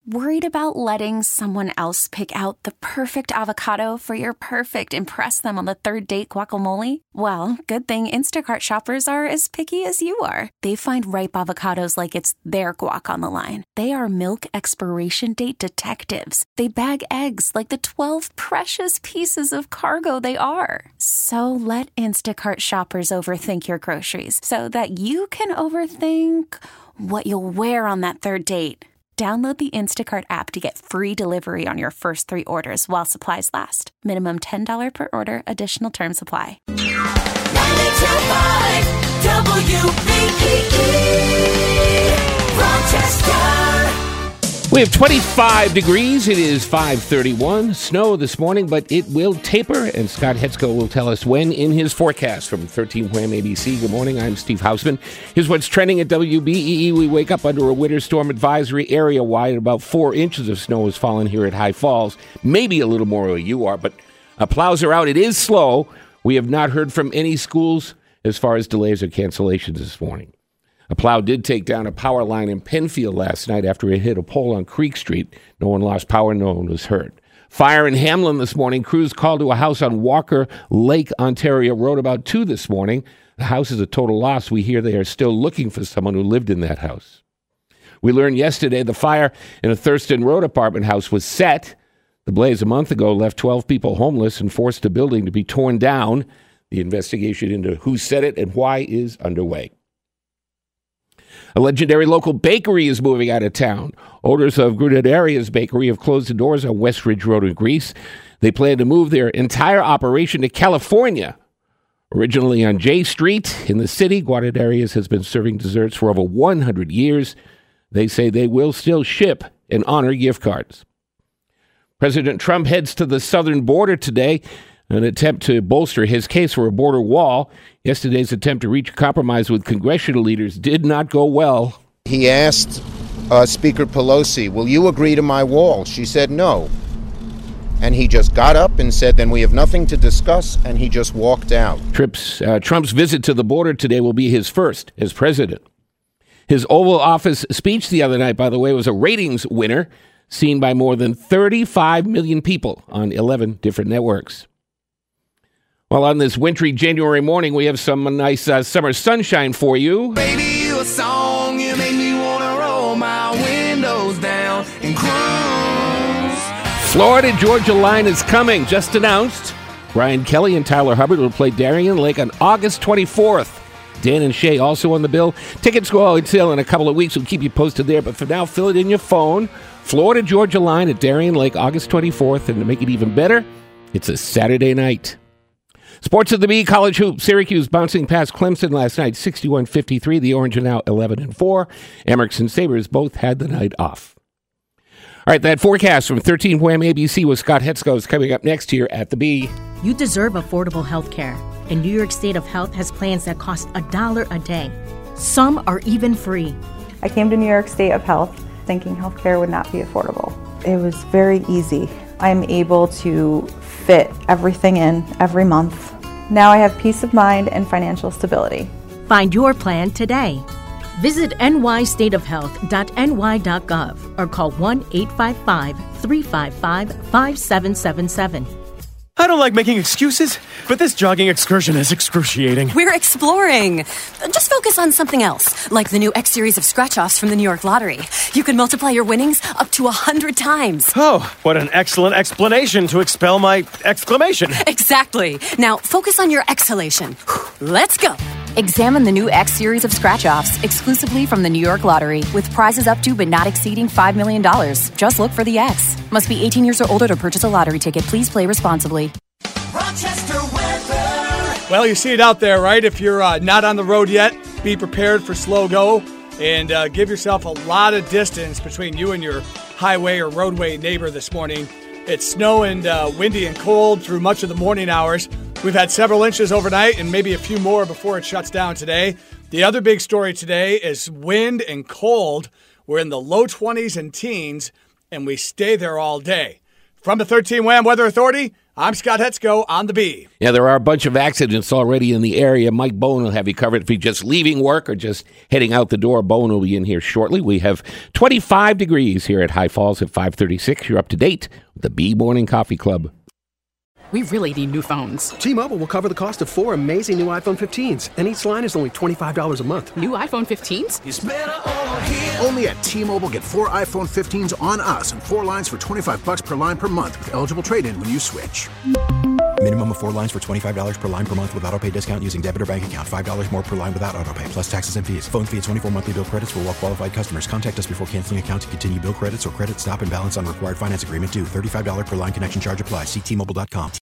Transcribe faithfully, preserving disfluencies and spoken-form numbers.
Worried about letting someone else pick out the perfect avocado for your perfect impress them on the third date guacamole? Well, good thing Instacart shoppers are as picky as you are. They find ripe avocados like it's their guac on the line. They are milk expiration date detectives. They bag eggs like the twelve precious pieces of cargo they are. So let Instacart shoppers overthink your groceries so that you can overthink what you'll wear on that third date. Download the Instacart app to get free delivery on your first three orders while supplies last. Minimum ten dollars per order. Additional terms apply. ninety-two point five W B E E Rochester. We have twenty-five degrees. It is five thirty-one. Snow this morning, but it will taper, and Scott Hetzko will tell us when in his forecast from thirteen Wham A B C. Good morning. I'm Steve Hausman. Here's what's trending at W B E E. We wake up under a winter storm advisory area-wide. About four inches of snow has fallen here at High Falls. Maybe a little more where you are, but uh, plows are out. It is slow. We have not heard from any schools as far as delays or cancellations this morning. A plow did take down a power line in Penfield last night after it hit a pole on Creek Street. No one lost power, no one was hurt. Fire in Hamlin this morning. Crews called to a house on Walker Lake, Ontario Road about two this morning. The house is a total loss. We hear they are still looking for someone who lived in that house. We learned yesterday the fire in a Thurston Road apartment house was set. The blaze a month ago left twelve people homeless and forced the building to be torn down. The investigation into who set it and why is underway. A legendary local bakery is moving out of town. Owners of Grunaderia's Bakery have closed the doors on West Ridge Road in Greece. They plan to move their entire operation to California. Originally on J Street in the city, Guadalajara's has been serving desserts for over one hundred years. They say they will still ship and honor gift cards. President Trump heads to the southern border today, an attempt to bolster his case for a border wall. Yesterday's attempt to reach a compromise with congressional leaders did not go well. He asked uh, Speaker Pelosi, will you agree to my wall? She said no. And he just got up and said, then we have nothing to discuss, and he just walked out. Trips, uh, Trump's visit to the border today will be his first as president. His Oval Office speech the other night, by the way, was a ratings winner, seen by more than thirty-five million people on eleven different networks. Well, on this wintry January morning, we have some nice uh, summer sunshine for you. Baby, you a song, you make me want to roll my windows down and cruise. Florida-Georgia line is coming, just announced. Brian Kelly and Tyler Hubbard will play Darien Lake on August twenty-fourth. Dan and Shay also on the bill. Tickets go on sale in a couple of weeks. We'll keep you posted there. But for now, fill it in your phone. Florida-Georgia line at Darien Lake, August twenty-fourth. And to make it even better, it's a Saturday night. Sports at the B, college hoops. Syracuse bouncing past Clemson last night, sixty-one fifty-three. The Orange are now eleven and four. Amherst and Sabres both had the night off. All right, that forecast from thirteen Wham A B C with Scott Hetzko is coming up next here at the B. You deserve affordable health care, and New York State of Health has plans that cost a dollar a day. Some are even free. I came to New York State of Health thinking healthcare would not be affordable. It was very easy. I'm able to fit everything in every month. Now I have peace of mind and financial stability. Find your plan today. Visit n y state of health dot n y dot gov or call one eight five five, three five five, five seven seven seven. I don't like making excuses, but this jogging excursion is excruciating. We're exploring. Just focus on something else, like the new X series of scratch-offs from the New York Lottery. You can multiply your winnings up to a hundred times. Oh, what an excellent explanation to expel my exclamation. Exactly. Now focus on your exhalation. Let's go. Examine the new X series of scratch-offs exclusively from the New York Lottery with prizes up to but not exceeding five million dollars. Just look for the X. Must be eighteen years or older to purchase a lottery ticket. Please play responsibly. Rochester weather. Well, you see it out there, right? If you're uh, not on the road yet, be prepared for slow go and uh, give yourself a lot of distance between you and your highway or roadway neighbor this morning. It's snow and uh, windy and cold through much of the morning hours. We've had several inches overnight and maybe a few more before it shuts down today. The other big story today is wind and cold. We're in the low twenties and teens, and we stay there all day. From the thirteen Wham Weather Authority, I'm Scott Hetzko on the B. Yeah, there are a bunch of accidents already in the area. Mike Bone will have you covered if you're just leaving work or just heading out the door. Bone will be in here shortly. We have twenty-five degrees here at High Falls at five thirty-six. You're up to date with the B Morning Coffee Club. We really need new phones. T-Mobile will cover the cost of four amazing new iPhone fifteens, and each line is only twenty-five dollars a month. New iPhone fifteens? It's better over here. Only at T-Mobile, get four iPhone fifteens on us and four lines for twenty-five bucks per line per month with eligible trade-in when you switch. Minimum of four lines for twenty-five dollars per line per month with autopay discount using debit or bank account. five dollars more per line without autopay, plus taxes and fees. Phone fee at twenty-four monthly bill credits for well-qualified customers. Contact us before canceling account to continue bill credits or credit stop and balance on required finance agreement due. thirty-five dollars per line connection charge applies. See T Mobile dot com.